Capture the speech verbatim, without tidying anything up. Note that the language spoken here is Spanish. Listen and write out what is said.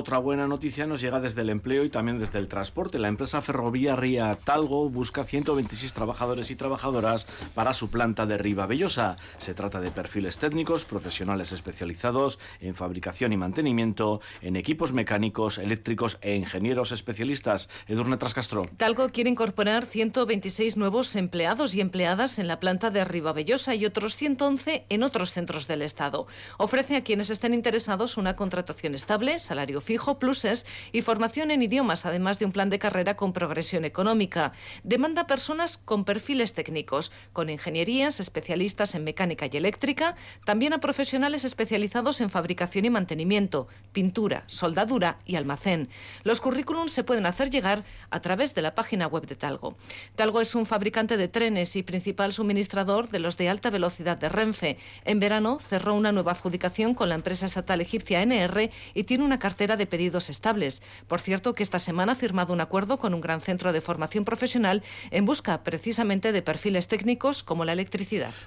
otra buena noticia nos llega desde el empleo y también desde el transporte. La empresa ferroviaria Talgo busca ciento veintiséis trabajadores y trabajadoras para su planta de Ribavellosa. Se trata de perfiles técnicos, profesionales especializados en fabricación y mantenimiento, en equipos mecánicos, eléctricos e ingenieros especialistas. Edurne Trascastro. Talgo quiere incorporar ciento veintiséis nuevos empleados y empleadas en la planta de Ribavellosa y otros ciento once en otros centros del Estado. Ofrece a quienes estén interesados una contratación estable, salario fijo, pluses y formación en idiomas, además de un plan de carrera con progresión económica. Demanda personas con perfiles técnicos, con ingenierías, especialistas en mecánica y eléctrica, también a profesionales especializados en fabricación y mantenimiento, pintura, soldadura y almacén. Los currículums se pueden hacer llegar a través de la página web de Talgo. Talgo es un fabricante de trenes y principal suministrador de los de alta velocidad de Renfe. En verano cerró una nueva adjudicación con la empresa estatal egipcia N R y tiene una cartera de pedidos estables. Por cierto, que esta semana ha firmado un acuerdo con un gran centro de formación profesional en busca precisamente de perfiles técnicos como la electricidad.